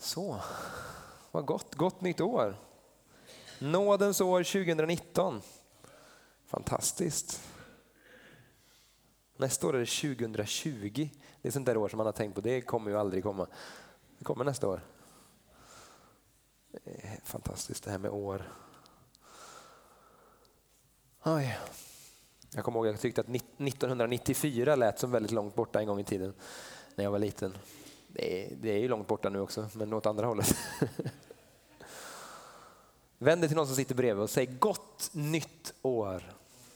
Så, vad gott nytt år. Nådens år 2019. Fantastiskt. Nästa år är det 2020. Det är sånt där år som man har tänkt på. Det kommer ju aldrig komma. Det kommer nästa år. Det är fantastiskt det här med år. Oj. Jag kommer ihåg att jag tyckte att 1994 lät som väldigt långt borta en gång i tiden. När jag var liten. Det är ju långt borta nu också, men åt andra hållet. Vänd dig till någon som sitter bredvid och säg gott nytt år.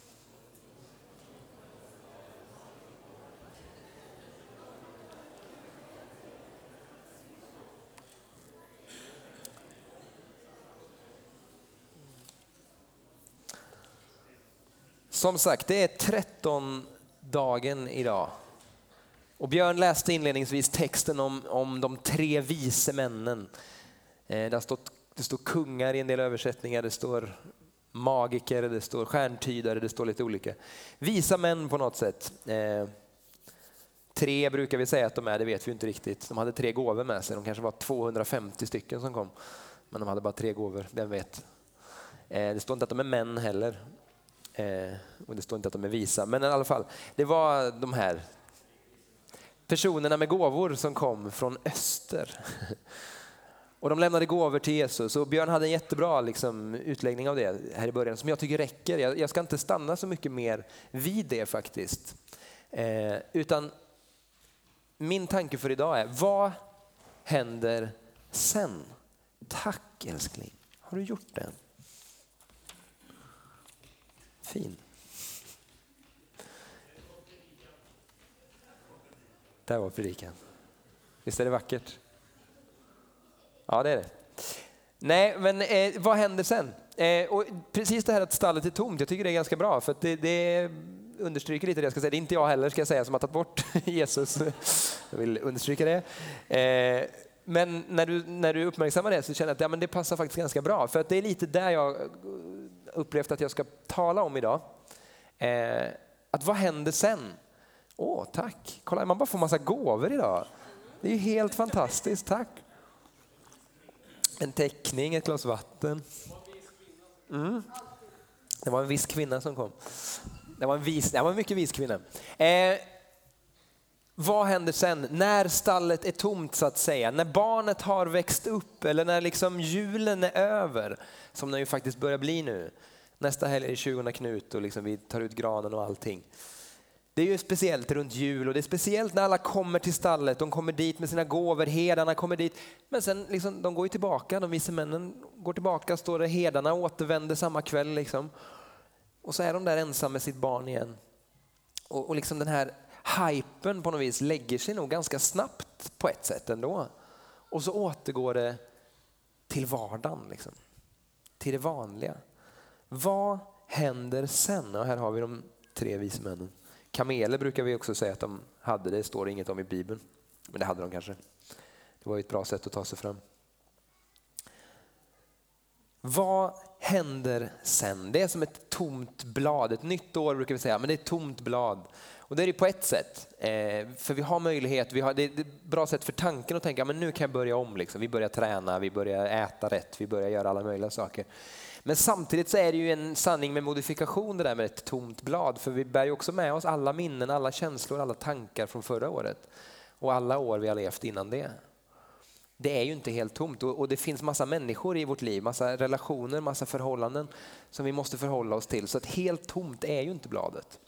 Som sagt, det är 13-dagen idag. Och Björn läste inledningsvis texten om de 3 vise männen. Det står kungar i en del översättningar, det står magiker, det står stjärntydare, det står lite olika. Visa män på något sätt. 3 brukar vi säga att de är, det vet vi inte riktigt. De hade 3 gåvor med sig, de kanske var 250 stycken som kom. Men de hade bara 3 gåvor, vem vet. Det står inte att de är män heller. Och det står inte att de är visa. Men i alla fall, det var de här personerna med gåvor som kom från öster. Och de lämnade gåvor till Jesus. Och Björn hade en jättebra utläggning av det här i början som jag tycker räcker. Jag ska inte stanna så mycket mer vid det faktiskt. Utan min tanke för idag är, vad händer sen? Tack älskling. Har du gjort det? Fin. Där var predikan. Visst är det vackert? Ja, det är det. Nej, men vad händer sen? Och precis det här att stallet är tomt, jag tycker det är ganska bra. För att det understryker lite det jag ska säga. Det är inte jag heller, ska jag säga, som har tagit bort Jesus. Jag vill understryka det. Men när du uppmärksammar det så känner jag att men det passar faktiskt ganska bra. För att det är lite där jag upplevt att jag ska tala om idag. Att vad händer sen? Tack. Kolla, man bara får massa gåvor idag. Det är ju helt fantastiskt, tack. En teckning, ett glas vatten. Det var en viss kvinna som kom. Det var en mycket vis kvinna. Vad händer sen? När stallet är tomt så att säga. När barnet har växt upp eller när julen är över. Som den ju faktiskt börjar bli nu. Nästa helg är det 20 Knut och vi tar ut granen och allting. Det är ju speciellt runt jul och det är speciellt när alla kommer till stallet. De kommer dit med sina gåvor, herdarna kommer dit. Men sen de går ju tillbaka, de vise männen går tillbaka, står det, herdarna återvänder samma kväll. Och så är de där ensamma med sitt barn igen. Och den här hypen på något vis lägger sig nog ganska snabbt på ett sätt ändå. Och så återgår det till vardagen, till det vanliga. Vad händer sen? Och här har vi de 3 vise männen. Kameler brukar vi också säga att de hade, det står inget om i Bibeln. Men det hade de kanske. Det var ju ett bra sätt att ta sig fram. Vad händer sen? Det är som ett tomt blad. Ett nytt år brukar vi säga, men det är ett tomt blad. Och det är det på ett sätt. För vi har möjlighet, det är ett bra sätt för tanken att tänka, men nu kan jag börja om. Vi börjar träna, vi börjar äta rätt, vi börjar göra alla möjliga saker. Men samtidigt så är det ju en sanning med modifikation det där med ett tomt blad. För vi bär ju också med oss alla minnen, alla känslor, alla tankar från förra året. Och alla år vi har levt innan det. Det är ju inte helt tomt och det finns massa människor i vårt liv, massa relationer, massa förhållanden som vi måste förhålla oss till. Så att helt tomt är ju inte bladet.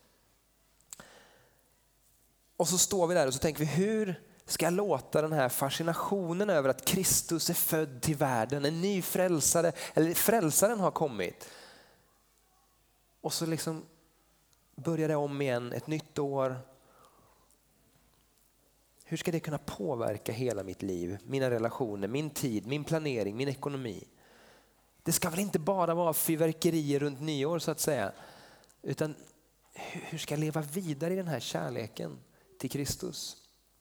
Och så står vi där och så tänker vi, hur ska jag låta den här fascinationen över att Kristus är född till världen, en ny frälsare, eller frälsaren har kommit. Och så börjar det om igen, ett nytt år. Hur ska det kunna påverka hela mitt liv, mina relationer, min tid, min planering, min ekonomi? Det ska väl inte bara vara fyrverkerier runt nyår så att säga. Utan hur ska jag leva vidare i den här kärleken till Kristus?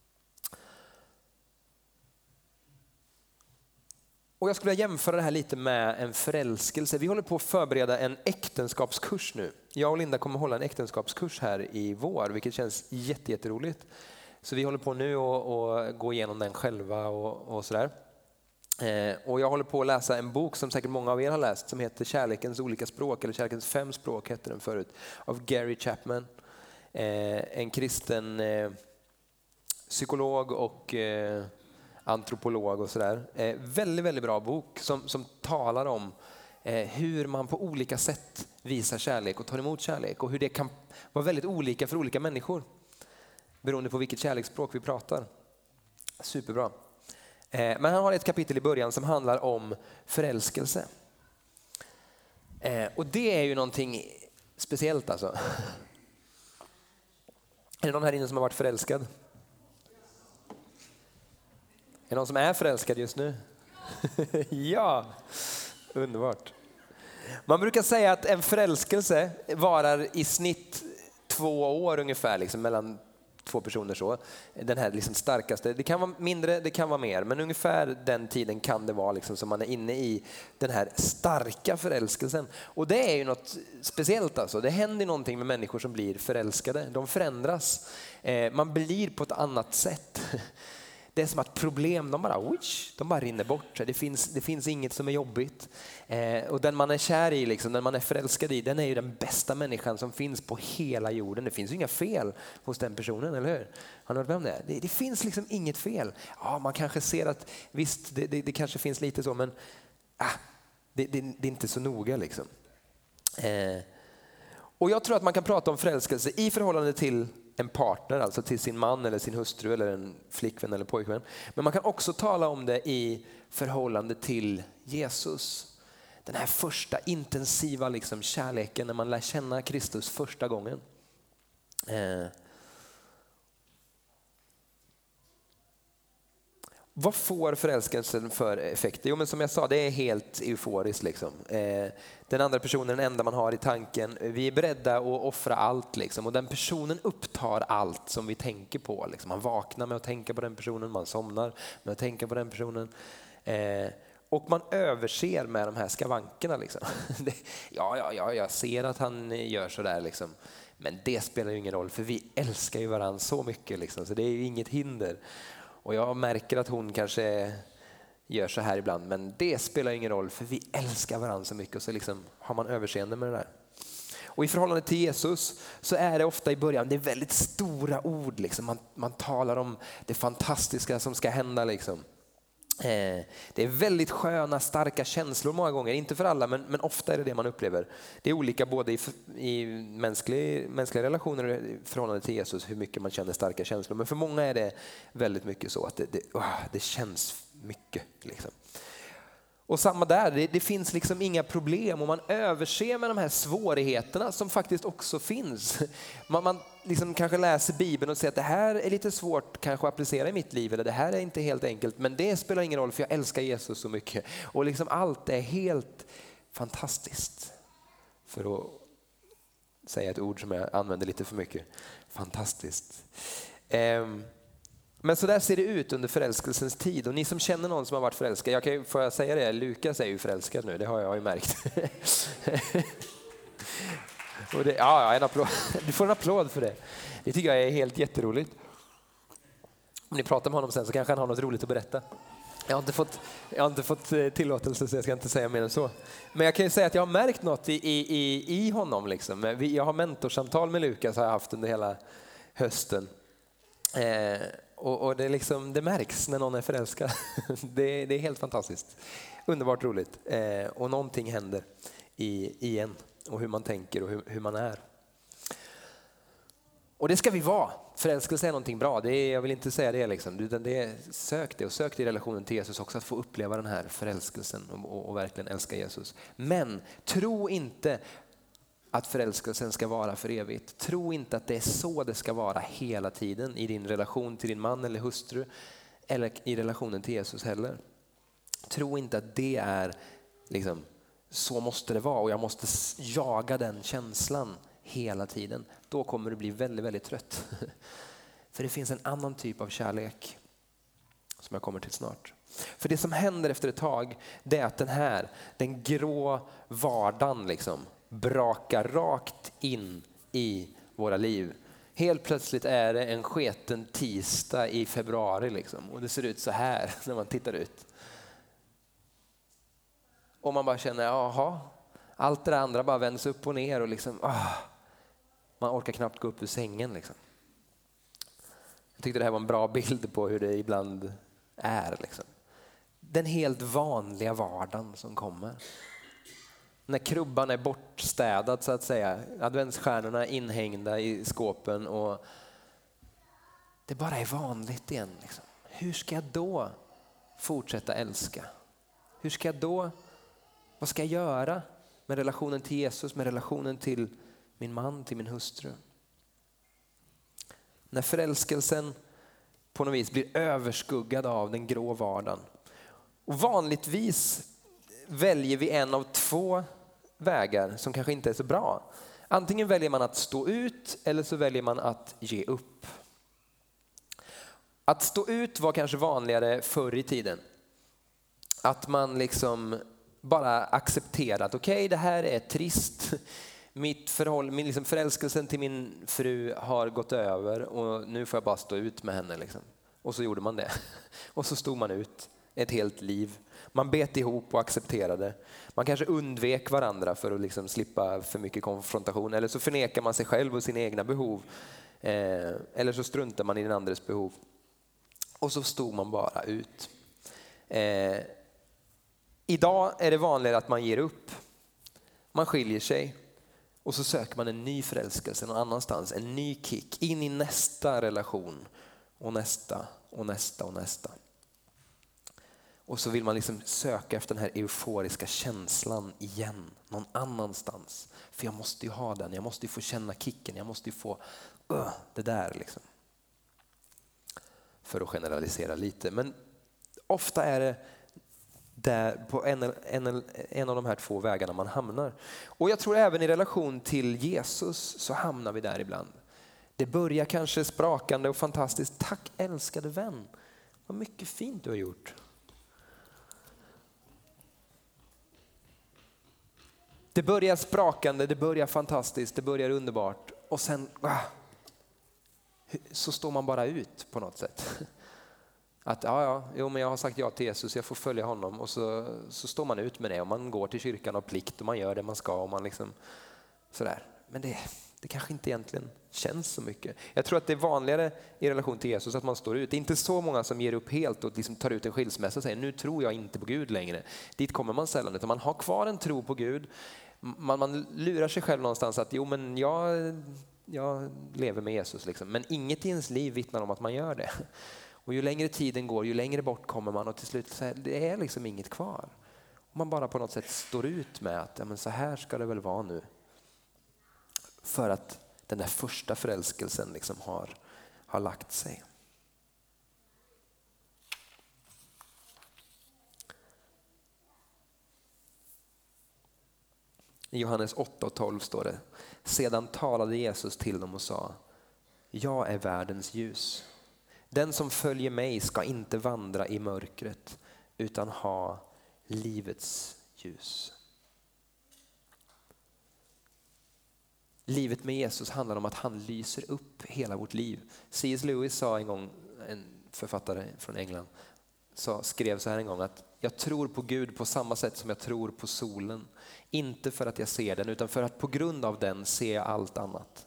Och jag skulle jämföra det här lite med en förälskelse. Vi håller på att förbereda en äktenskapskurs nu. Jag och Linda kommer hålla en äktenskapskurs här i vår, vilket känns jätteroligt. Så vi håller på nu och gå igenom den själva och sådär. Och jag håller på att läsa en bok som säkert många av er har läst som heter Kärlekens olika språk, eller Kärlekens 5 språk hette den förut, av Gary Chapman. En kristen psykolog och antropolog och sådär. Väldigt, väldigt bra bok som talar om hur man på olika sätt visar kärlek och tar emot kärlek och hur det kan vara väldigt olika för olika människor beroende på vilket kärleksspråk vi pratar. Superbra. Men han har ett kapitel i början som handlar om förälskelse. Och det är ju någonting speciellt alltså. Är det någon här inne som har varit förälskad? Är det någon som är förälskad just nu? Ja, underbart. Man brukar säga att en förälskelse varar i snitt 2 år ungefär, liksom, mellan 2 personer. Så. Den här liksom starkaste, det kan vara mindre, det kan vara mer, men ungefär den tiden kan det vara liksom, som man är inne i den här starka förälskelsen. Och det är ju något speciellt alltså. Det händer någonting med människor som blir förälskade. De förändras. Man blir på ett annat sätt. Det är som att problem, de bara rinner bort. Det finns inget som är jobbigt. Och den man är kär i, liksom, den man är förälskad i, den är ju den bästa människan som finns på hela jorden. Det finns ju inga fel hos den personen, eller hur? Har ni varit med om det? Det finns liksom inget fel. Ja, man kanske ser att visst, det kanske finns lite så, men det är inte så noga liksom. Och jag tror att man kan prata om förälskelse i förhållande till en partner, alltså till sin man eller sin hustru eller en flickvän eller pojkvän. Men man kan också tala om det i förhållande till Jesus. Den här första intensiva liksom kärleken när man lär känna Kristus första gången. Vad får förälskelsen för effekter? Jo, men som jag sa, det är helt euforiskt. Liksom. Den andra personen är den enda man har i tanken. Vi är beredda att offra allt. Liksom. Och den personen upptar allt som vi tänker på. Liksom. Man vaknar med att tänka på den personen. Man somnar med att tänka på den personen. Och man överser med de här skavankerna. Liksom. Jag ser att han gör sådär. Liksom. Men det spelar ju ingen roll, för vi älskar ju varandra så mycket. Liksom. Så det är ju inget hinder. Och jag märker att hon kanske gör så här ibland, men det spelar ingen roll, för vi älskar varandra så mycket, och så liksom har man överseende med det där. Och i förhållande till Jesus så är det ofta i början, det är väldigt stora ord. Liksom. Man talar om det fantastiska som ska hända. Liksom. Det är väldigt sköna, starka känslor många gånger. Inte för alla, men ofta är det man upplever. Det är olika både i mänskliga relationer och i förhållande till Jesus, hur mycket man känner starka känslor. Men för många är det väldigt mycket så att det känns mycket. Liksom. Och samma där, det finns liksom inga problem, och man överser med de här svårigheterna som faktiskt också finns. Man liksom kanske läser Bibeln och säger att det här är lite svårt kanske att applicera i mitt liv, eller det här är inte helt enkelt, men det spelar ingen roll för jag älskar Jesus så mycket. Och liksom allt är helt fantastiskt. För att säga ett ord som jag använder lite för mycket. Fantastiskt. Men så där ser det ut under förälskelsens tid. Och ni som känner någon som har varit förälskad, får jag säga det, Lukas är ju förälskad nu, det har jag ju märkt. Och en applåd. Du får en applåd för det. Det tycker jag är helt jätteroligt. Om ni pratar med honom sen så kanske han har något roligt att berätta. Jag har inte fått tillåtelse, så jag ska inte säga mer än så. Men jag kan ju säga att jag har märkt något i honom. Liksom. Jag har mentorsamtal med Lukas, har jag haft under hela hösten. Och det märks när någon är förälskad. Det är helt fantastiskt. Underbart roligt. Och någonting händer igen. Och hur man tänker och hur man är. Och det ska vi vara. Förälskelse är någonting bra. Jag vill inte säga det. Liksom. Sök det. Och sök det i relationen till Jesus också. Att få uppleva den här förälskelsen. Och verkligen älska Jesus. Men tro inte att förälskelsen ska vara för evigt. Tro inte att det är så det ska vara hela tiden i din relation till din man eller hustru, eller i relationen till Jesus heller. Tro inte att det är liksom, så måste det vara och jag måste jaga den känslan hela tiden. Då kommer du bli väldigt, väldigt trött. För det finns en annan typ av kärlek som jag kommer till snart. För det som händer efter ett tag, det är att den grå vardagen liksom brakar rakt in i våra liv. Helt plötsligt är det en sketen tisdag i februari liksom. Och det ser ut så här när man tittar ut. Och man bara känner, jaha, allt det andra bara vänds upp och ner och liksom, man orkar knappt gå upp ur sängen liksom. Jag tyckte det här var en bra bild på hur det ibland är liksom. Den helt vanliga vardagen som kommer. När krubban är bortstädad så att säga, adventsstjärnorna inhängda i skåpen och det bara är vanligt igen liksom. Hur ska jag då fortsätta älska? Hur ska jag då, vad ska jag göra med relationen till Jesus, med relationen till min man, till min hustru? När förälskelsen på något vis blir överskuggad av den grå vardagen. Och vanligtvis väljer vi en av två vägar som kanske inte är så bra. Antingen väljer man att stå ut eller så väljer man att ge upp. Att stå ut var kanske vanligare förr i tiden. Att man liksom bara accepterar att okej, det här är trist. Min liksom förälskelsen till min fru har gått över och nu får jag bara stå ut med henne. Liksom. Och så gjorde man det. Och så stod man ut ett helt liv. Man bet ihop och accepterade. Man kanske undvek varandra för att liksom slippa för mycket konfrontation. Eller så förnekar man sig själv och sina egna behov. Eller så struntar man i den andres behov. Och så stod man bara ut. Idag är det vanligare att man ger upp. Man skiljer sig. Och så söker man en ny förälskelse någon annanstans. En ny kick in i nästa relation. Och nästa och nästa och nästa. Och så vill man liksom söka efter den här euforiska känslan igen. Någon annanstans. För jag måste ju ha den. Jag måste ju få känna kicken. Jag måste ju få det där liksom. För att generalisera lite. Men ofta är det där på en av de här två vägarna man hamnar. Och jag tror även i relation till Jesus så hamnar vi där ibland. Det börjar kanske sprakande och fantastiskt. Tack älskade vän. Vad mycket fint du har gjort. Det börjar sprakande, det börjar fantastiskt, det börjar underbart. Och sen så står man bara ut på något sätt. Att men jag har sagt ja till Jesus, jag får följa honom. Och så står man ut med det och man går till kyrkan av plikt och man gör det man ska. Och man liksom, sådär. Men det kanske inte egentligen känns så mycket. Jag tror att det är vanligare i relation till Jesus att man står ut. Det är inte så många som ger upp helt och liksom tar ut en skilsmässa och säger nu tror jag inte på Gud längre. Dit kommer man sällan, utan man har kvar en tro på Gud. Man lurar sig själv någonstans att men jag lever med Jesus. Liksom. Men inget i ens liv vittnar om att man gör det. Och ju längre tiden går, ju längre bort kommer man och till slut säger det är liksom inget kvar. Och man bara på något sätt står ut med att men så här ska det väl vara nu. För att den där första förälskelsen liksom har lagt sig. I Johannes 8:12 står det: sedan talade Jesus till dem och sa: jag är världens ljus. Den som följer mig ska inte vandra i mörkret utan ha livets ljus. Livet med Jesus handlar om att han lyser upp hela vårt liv. C.S. Lewis sa en gång, en författare från England, skrev så här en gång att jag tror på Gud på samma sätt som jag tror på solen. Inte för att jag ser den utan för att på grund av den ser jag allt annat.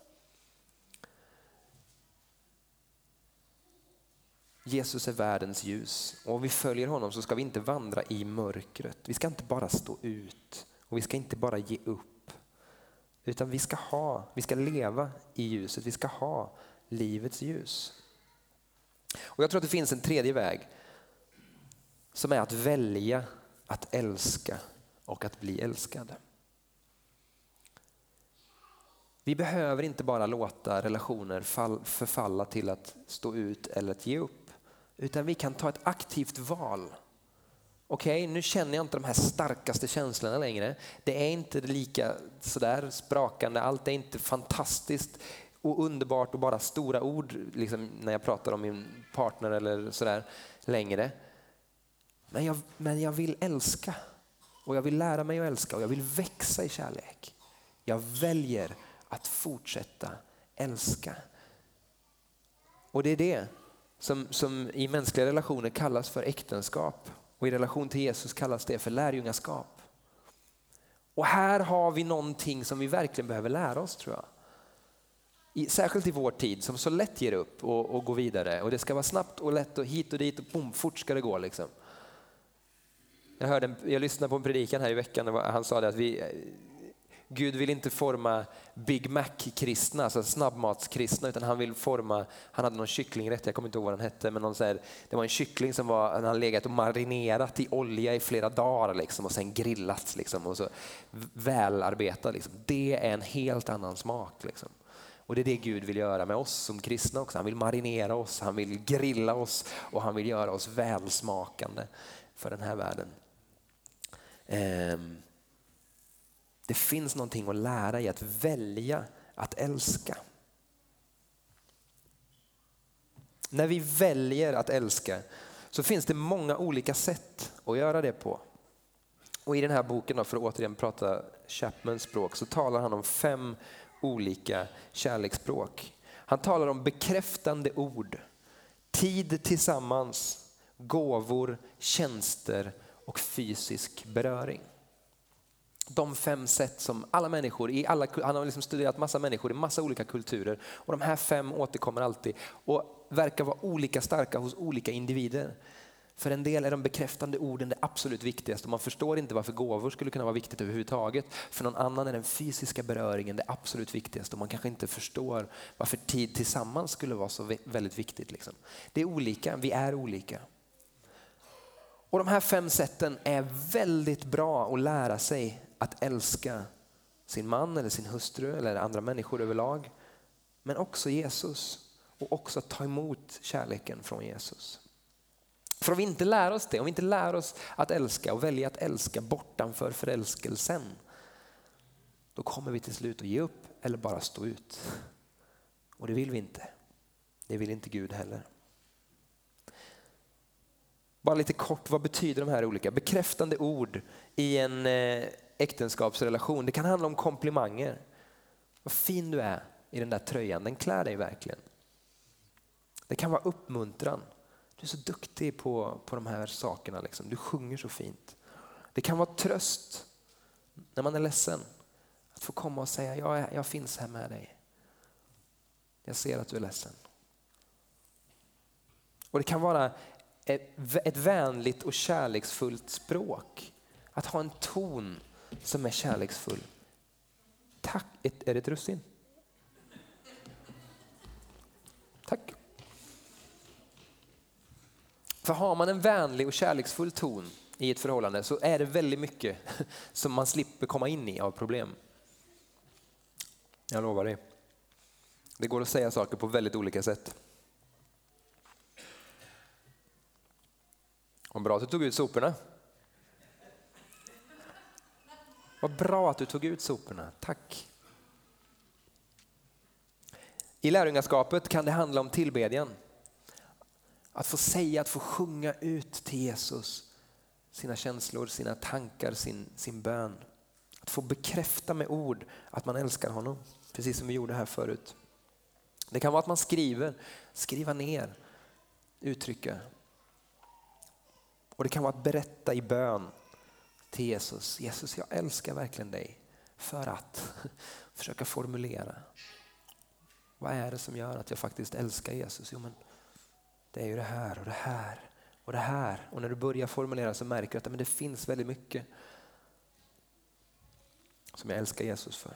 Jesus är världens ljus och om vi följer honom så ska vi inte vandra i mörkret. Vi ska inte bara stå ut och vi ska inte bara ge upp. Utan vi ska leva i ljuset, vi ska ha livets ljus. Och jag tror att det finns en tredje väg som är att välja att älska och att bli älskad. Vi behöver inte bara låta relationer förfalla till att stå ut eller att ge upp. Utan vi kan ta ett aktivt val. Okej, nu känner jag inte de här starkaste känslorna längre. Det är inte lika sådär sprakande. Allt är inte fantastiskt och underbart och bara stora ord liksom, när jag pratar om min partner eller sådär längre. Men jag vill älska. Och jag vill lära mig att älska. Och jag vill växa i kärlek. Jag väljer att fortsätta älska. Och det är det som i mänskliga relationer kallas för äktenskap. Och i relation till Jesus kallas det för lärjungaskap. Och här har vi någonting som vi verkligen behöver lära oss, tror jag. Särskilt i vår tid som så lätt ger upp och går vidare. Och det ska vara snabbt och lätt och hit och dit och boom, fort ska det gå liksom. Jag lyssnade på en predikan här i veckan och han sa det att Gud vill inte forma Big Mac-kristna, alltså snabbmatskristna, utan han hade någon kycklingrätt, jag kommer inte ihåg vad den hette, men det var en kyckling som han hade legat och marinerat i olja i flera dagar liksom, och sen grillats liksom, och så välarbetat. Liksom. Det är en helt annan smak. Liksom. Och det är det Gud vill göra med oss som kristna också. Han vill marinera oss, han vill grilla oss och han vill göra oss välsmakande för den här världen. Det finns någonting att lära i att välja att älska. När vi väljer att älska så finns det många olika sätt att göra det på. Och i den här boken, då, för att återigen prata Chapmans språk, så talar han om 5 olika kärleksspråk. Han talar om bekräftande ord, tid tillsammans, gåvor, tjänster och fysisk beröring. De 5 sätt som alla människor, han har liksom studerat massa människor i massa olika kulturer, och de här 5 återkommer alltid och verkar vara olika starka hos olika individer. För en del är de bekräftande orden det absolut viktigaste och man förstår inte varför gåvor skulle kunna vara viktigt överhuvudtaget. För någon annan är den fysiska beröringen det absolut viktigaste och man kanske inte förstår varför tid tillsammans skulle vara så väldigt viktigt. Liksom. Det är olika, vi är olika. Och de här 5 sätten är väldigt bra att lära sig att älska sin man eller sin hustru eller andra människor överlag. Men också Jesus och också ta emot kärleken från Jesus. För om vi inte lär oss det, om vi inte lär oss att älska och välja att älska bortanför förälskelsen, då kommer vi till slut att ge upp eller bara stå ut. Och det vill vi inte. Det vill inte Gud heller. Bara lite kort, vad betyder de här olika bekräftande ord i en äktenskapsrelation? Det kan handla om komplimanger. Vad fin du är i den där tröjan, den klär dig verkligen. Det kan vara uppmuntran. Du är så duktig på de här sakerna. Liksom. Du sjunger så fint. Det kan vara tröst när man är ledsen. Att få komma och säga, jag finns här med dig. Jag ser att du är ledsen. Och det kan vara ett vänligt och kärleksfullt språk. Att ha en ton som är kärleksfull. Tack. Är det ett russin? Tack. För har man en vänlig och kärleksfull ton i ett förhållande så är det väldigt mycket som man slipper komma in i av problem. Jag lovar dig. Det går att säga saker på väldigt olika sätt. Vad bra att du tog ut soporna. Vad bra att du tog ut soporna. Tack. I lärjungaskapet kan det handla om tillbedjan. Att få säga, att få sjunga ut till Jesus sina känslor, sina tankar, sin bön. Att få bekräfta med ord att man älskar honom. Precis som vi gjorde här förut. Det kan vara att man skriva ner, uttrycka. Och det kan vara att berätta i bön till Jesus. Jesus, jag älskar verkligen dig. För att försöka formulera. Vad är det som gör att jag faktiskt älskar Jesus? Jo, men det är ju det här och det här och det här. Och när du börjar formulera så märker du att det finns väldigt mycket som jag älskar Jesus för.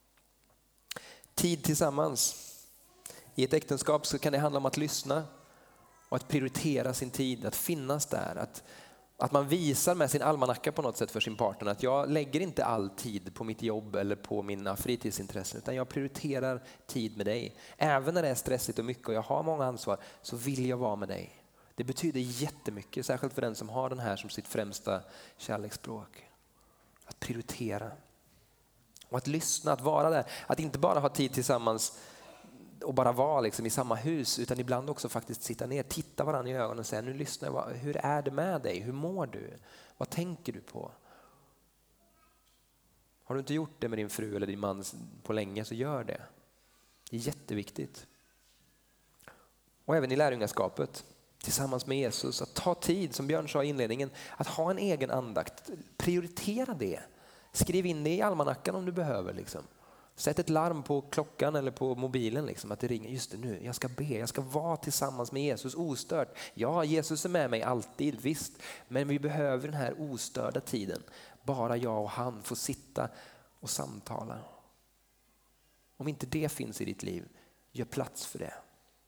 Tid tillsammans. I ett äktenskap så kan det handla om att lyssna och att prioritera sin tid, att finnas där. Att man visar med sin almanacka på något sätt för sin partner att jag lägger inte all tid på mitt jobb eller på mina fritidsintressen utan jag prioriterar tid med dig. Även när det är stressigt och mycket och jag har många ansvar så vill jag vara med dig. Det betyder jättemycket, särskilt för den som har den här som sitt främsta kärleksspråk. Att prioritera. Och att lyssna, att vara där. Att inte bara ha tid tillsammans och bara vara liksom i samma hus utan ibland också faktiskt sitta ner, titta varandra i ögonen och säga nu lyssnar jag, hur är det med dig? Hur mår du? Vad tänker du på? Har du inte gjort det med din fru eller din man på länge så gör det. Det är jätteviktigt. Och även i lärjungaskapet tillsammans med Jesus att ta tid som Björn sa i inledningen att ha en egen andakt. Prioritera det. Skriv in det i almanackan om du behöver. Liksom. Sätt ett larm på klockan eller på mobilen liksom, att det ringer. Just det, nu, jag ska be, jag ska vara tillsammans med Jesus ostört. Ja, Jesus är med mig alltid, visst. Men vi behöver den här ostörda tiden. Bara jag och han får sitta och samtala. Om inte det finns i ditt liv, gör plats för det.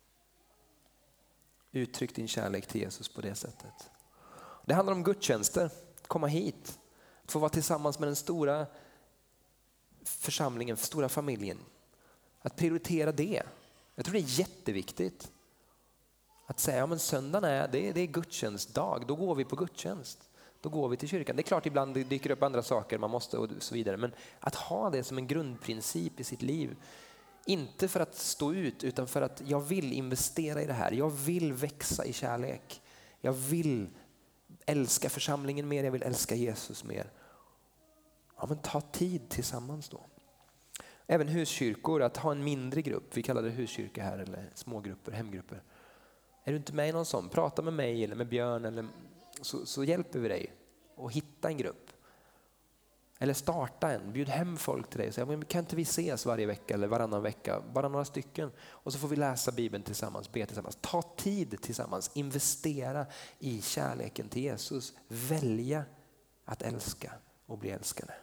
Uttryck din kärlek till Jesus på det sättet. Det handlar om gudstjänster, komma hit. Att få vara tillsammans med den stora församlingen, stora familjen. Att prioritera det. Jag tror det är jätteviktigt. Att säga, ja men söndagen det är gudstjänstdag, då går vi på gudstjänst. Då går vi till kyrkan. Det är klart ibland det dyker upp andra saker, man måste och så vidare. Men att ha det som en grundprincip i sitt liv. Inte för att stå ut utan för att jag vill investera i det här. Jag vill växa i kärlek. Jag vill älska församlingen mer, jag vill älska Jesus mer. Ja, men ta tid tillsammans då. Även huskyrkor, att ha en mindre grupp. Vi kallar det huskyrka här, eller smågrupper, hemgrupper. Är du inte med i någon sån? Prata med mig eller med Björn, eller så hjälper vi dig att hitta en grupp. Eller starta en, bjud hem folk till dig. Så, men kan inte vi ses varje vecka eller varannan vecka? Bara några stycken. Och så får vi läsa Bibeln tillsammans, be tillsammans. Ta tid tillsammans, investera i kärleken till Jesus. Välja att älska och bli älskade.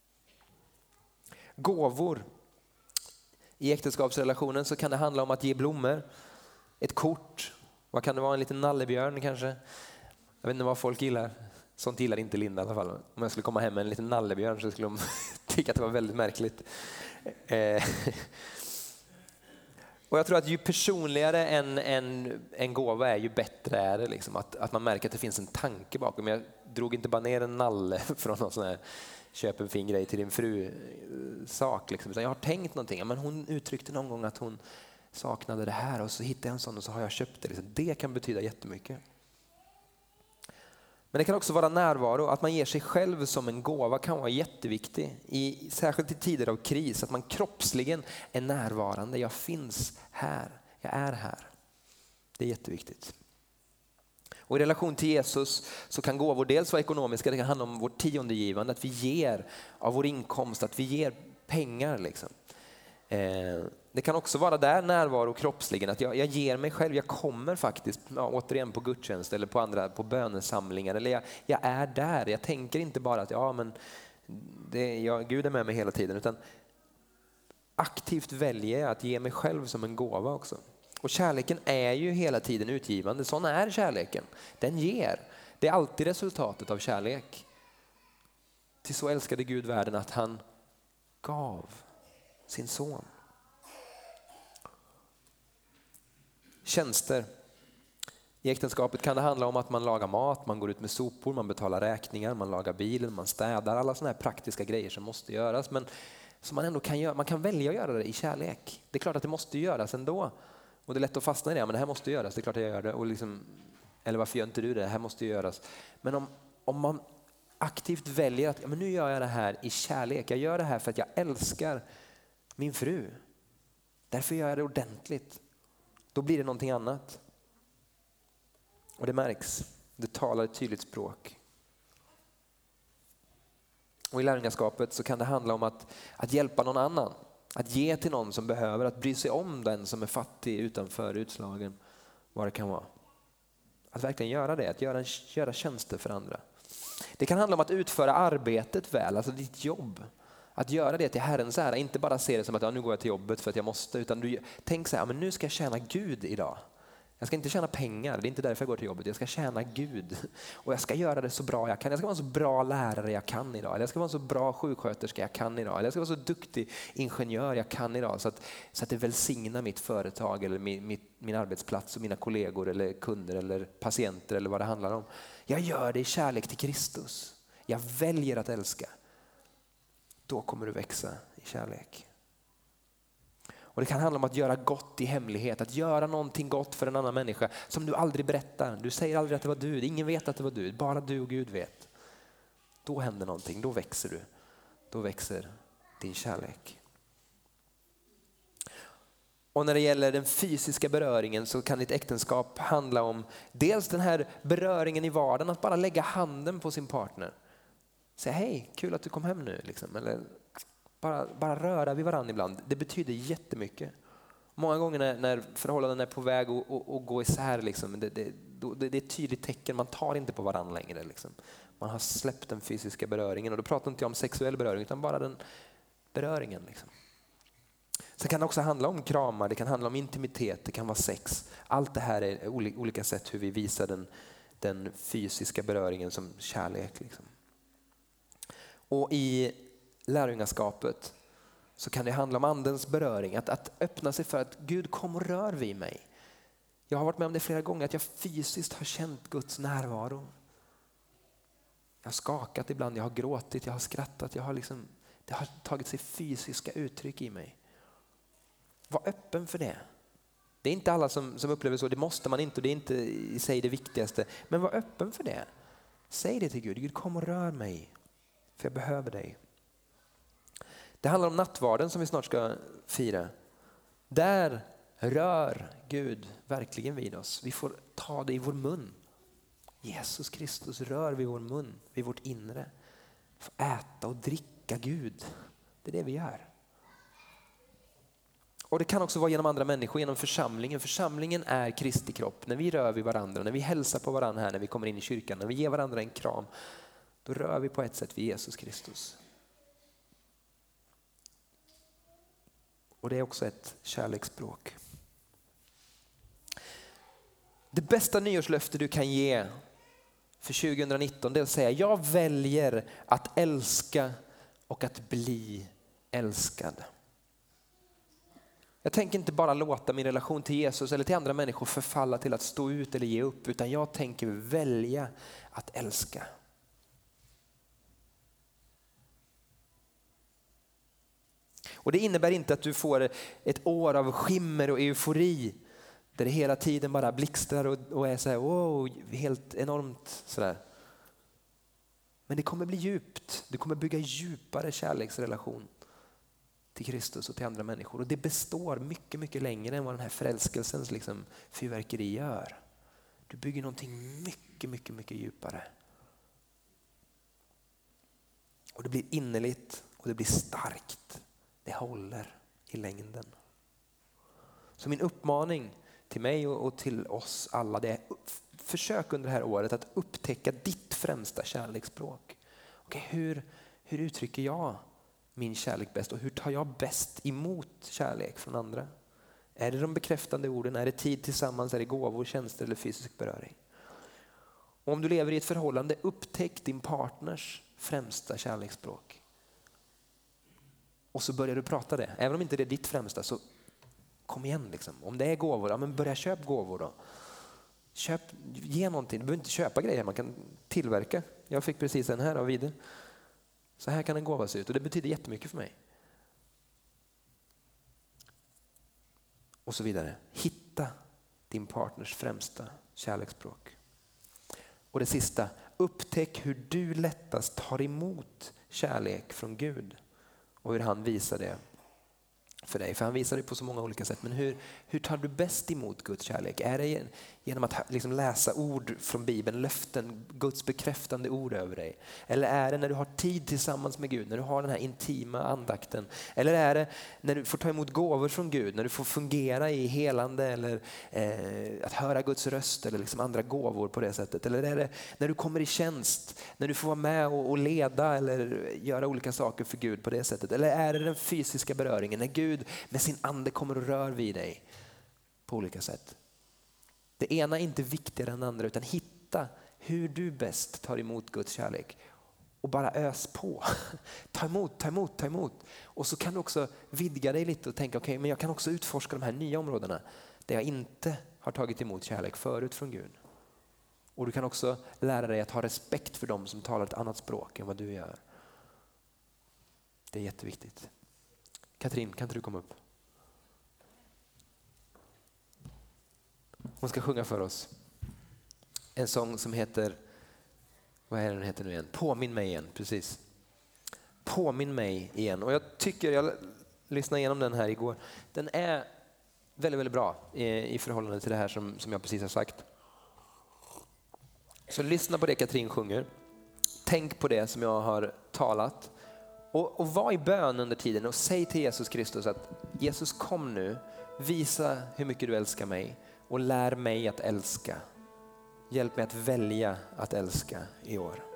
Gåvor. I äktenskapsrelationen så kan det handla om att ge blommor, ett kort. Vad kan det vara? En liten nallebjörn kanske? Jag vet inte vad folk gillar. Sånt gillar inte Linda i alla fall. Om jag skulle komma hem med en liten nallebjörn så skulle de tycka att det var väldigt märkligt. Och jag tror att ju personligare en gåva är, ju bättre är det. Liksom. Att man märker att det finns en tanke bakom. Jag drog inte bara ner en nalle från någon sån här köp en fin grej till din fru sak. Liksom. Jag har tänkt någonting. Men hon uttryckte någon gång att hon saknade det här och så hittade jag en sån och så har jag köpt det. Liksom. Det kan betyda jättemycket. Men det kan också vara närvaro, att man ger sig själv som en gåva kan vara jätteviktig. Särskilt i tider av kris, att man kroppsligen är närvarande. Jag finns här, jag är här. Det är jätteviktigt. Och i relation till Jesus så kan gåvor dels vara ekonomiska, det kan handla om vårt tiondegivande, att vi ger av vår inkomst, att vi ger pengar liksom. Det kan också vara där närvaro kroppsligen, att jag ger mig själv, jag kommer faktiskt återigen på gudstjänst eller på bönesamlingar, eller jag är där, jag tänker inte bara att Gud är med mig hela tiden, utan aktivt väljer jag att ge mig själv som en gåva också. Och kärleken är ju hela tiden utgivande, sån är kärleken, den ger, det är alltid resultatet av kärlek. Till så älskade Gud världen att han gav sin son. Tjänster. I äktenskapet kan det handla om att man lagar mat, man går ut med sopor, man betalar räkningar, man lagar bilen, man städar, alla sådana här praktiska grejer som måste göras. Men som man ändå kan göra, man kan välja att göra det i kärlek. Det är klart att det måste göras ändå. Och det är lätt att fastna i det, men det här måste göras, det är klart att jag gör det. Och liksom, eller varför gör inte du det? Det här måste göras. Men om man aktivt väljer att men nu gör jag det här i kärlek, jag gör det här för att jag älskar min fru. Därför gör jag det ordentligt. Då blir det någonting annat. Och det märks. Det talar ett tydligt språk. Och i lärjungaskapet så kan det handla om att hjälpa någon annan. Att ge till någon som behöver. Att bry sig om den som är fattig, utanför, utslagen. Vad det kan vara. Att verkligen göra det. Att göra tjänster för andra. Det kan handla om att utföra arbetet väl. Alltså ditt jobb. Att göra det till Herrens ära, inte bara se det som att nu går jag till jobbet för att jag måste, utan du tänk så här, men nu ska jag tjäna Gud idag. Jag ska inte tjäna pengar, det är inte därför jag går till jobbet, jag ska tjäna Gud. Och jag ska göra det så bra jag kan, jag ska vara en så bra lärare jag kan idag, eller jag ska vara en så bra sjuksköterska jag kan idag, eller jag ska vara så duktig ingenjör jag kan idag så att det välsignar mitt företag eller min arbetsplats och mina kollegor eller kunder eller patienter eller vad det handlar om. Jag gör det i kärlek till Kristus, jag väljer att älska. Då kommer du växa i kärlek. Och det kan handla om att göra gott i hemlighet. Att göra någonting gott för en annan människa som du aldrig berättar. Du säger aldrig att det var du. Ingen vet att det var du. Bara du och Gud vet. Då händer någonting. Då växer du. Då växer din kärlek. Och när det gäller den fysiska beröringen så kan ditt äktenskap handla om dels den här beröringen i vardagen. Att bara lägga handen på sin partner. säga hej, kul att du kom hem nu. Liksom. Eller bara röra vid varandra ibland. Det betyder jättemycket. Många gånger när förhållanden är på väg att gå isär, liksom, det är ett tydligt tecken. Man tar inte på varandra längre. Liksom. Man har släppt den fysiska beröringen. Och då pratar inte jag om sexuell beröring utan bara den beröringen. Liksom. Sen kan det också handla om kramar, det kan handla om intimitet, det kan vara sex. Allt det här är olika sätt hur vi visar den fysiska beröringen som kärlek. Liksom. Och i lärjungaskapet så kan det handla om andens beröring. Att öppna sig för att Gud kom och rör vid mig. Jag har varit med om det flera gånger, att jag fysiskt har känt Guds närvaro. Jag har skakat ibland, jag har gråtit, jag har skrattat. Det har tagit sig fysiska uttryck i mig. Var öppen för det. Det är inte alla som upplever så, det måste man inte och det är inte i sig det viktigaste. Men var öppen för det. Säg det till Gud, Gud kom och rör mig. För jag behöver dig. Det handlar om nattvarden som vi snart ska fira. Där rör Gud verkligen vid oss. Vi får ta det i vår mun. Jesus Kristus rör vid vår mun, vid vårt inre. Vi får äta och dricka Gud. Det är det vi gör. Och det kan också vara genom andra människor, genom församlingen. Församlingen är Kristi kropp. När vi rör vid varandra, när vi hälsar på varandra här, när vi kommer in i kyrkan, när vi ger varandra en kram, då rör vi på ett sätt vid Jesus Kristus. Och det är också ett kärleksspråk. Det bästa nyårslöfte du kan ge för 2019 det är att säga jag väljer att älska och att bli älskad. Jag tänker inte bara låta min relation till Jesus eller till andra människor förfalla till att stå ut eller ge upp, utan jag tänker välja att älska. Och det innebär inte att du får ett år av skimmer och eufori där det hela tiden bara blixtrar och är så här, wow, helt enormt sådär. Men det kommer bli djupt. Du kommer bygga djupare kärleksrelation till Kristus och till andra människor. Och det består mycket, mycket längre än vad den här förälskelsens liksom fyrverkeri gör. Du bygger någonting mycket, mycket, mycket djupare. Och det blir innerligt och det blir starkt. Det håller i längden. Så min uppmaning till mig och till oss alla, det är försök under det här året att upptäcka ditt främsta kärleksspråk. Okej, hur uttrycker jag min kärlek bäst och hur tar jag bäst emot kärlek från andra? Är det de bekräftande orden? Är det tid tillsammans? Är det gåvor, tjänster eller fysisk beröring? Och om du lever i ett förhållande, upptäck din partners främsta kärleksspråk. Och så börjar du prata det. Även om inte det är ditt främsta, så kom igen. Liksom. Om det är gåvor, ja, men börja köpa gåvor då. Ge någonting. Du behöver inte köpa grejer, man kan tillverka. Jag fick precis en här av Vide. Så här kan en gåva se ut och det betyder jättemycket för mig. Och så vidare. Hitta din partners främsta kärleksspråk. Och det sista, upptäck hur du lättast tar emot kärlek från Gud. Och hur han visar det för dig. För han visar det på så många olika sätt. Men hur tar du bäst emot Guds kärlek? Är det genom att liksom läsa ord från Bibeln, löften, Guds bekräftande ord över dig? Eller är det när du har tid tillsammans med Gud, när du har den här intima andakten? Eller är det när du får ta emot gåvor från Gud, när du får fungera i helande eller att höra Guds röst eller liksom andra gåvor på det sättet? Eller är det när du kommer i tjänst, när du får vara med och leda eller göra olika saker för Gud på det sättet? Eller är det den fysiska beröringen, när Gud med sin ande kommer och rör vid dig på olika sätt? Det ena är inte viktigare än det andra, utan hitta hur du bäst tar emot Guds kärlek och bara ös på. Ta emot. Och så kan du också vidga dig lite och tänka okej, men jag kan också utforska de här nya områdena där jag inte har tagit emot kärlek förut från Gud. Och du kan också lära dig att ha respekt för dem som talar ett annat språk än vad du gör. Det är jätteviktigt. Katrin, kan inte du komma upp? Hon ska sjunga för oss en sång som heter, vad är den heter nu igen? Påminn mig igen, precis. Påminn mig igen. Och jag lyssnade igenom den här igår. Den är väldigt, väldigt bra i förhållande till det här som jag precis har sagt. Så lyssna på det Katrin sjunger. tänk på det som jag har talat. Och var i bön under tiden och säg till Jesus Kristus att Jesus, kom nu, visa hur mycket du älskar mig och lär mig att älska. Hjälp mig att välja att älska i år.